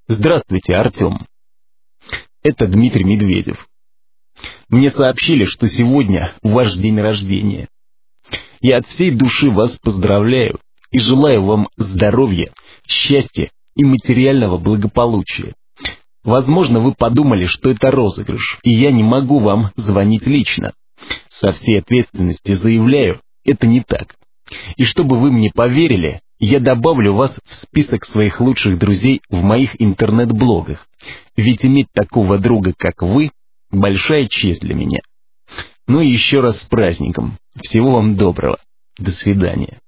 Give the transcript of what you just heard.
Здравствуйте, Артем. Это Дмитрий Медведев. Мне сообщили, что сегодня ваш день рождения. Я от всей души вас поздравляю и желаю вам здоровья, счастья и материального благополучия. Возможно, вы подумали, что это розыгрыш, и я не могу вам звонить лично. Со всей ответственностью заявляю, это не так. И чтобы вы мне поверили, я добавлю вас в список своих лучших друзей в моих интернет-блогах. Ведь иметь такого друга, как вы, большая честь для меня. Ну и еще раз с праздником. Всего вам доброго. До свидания.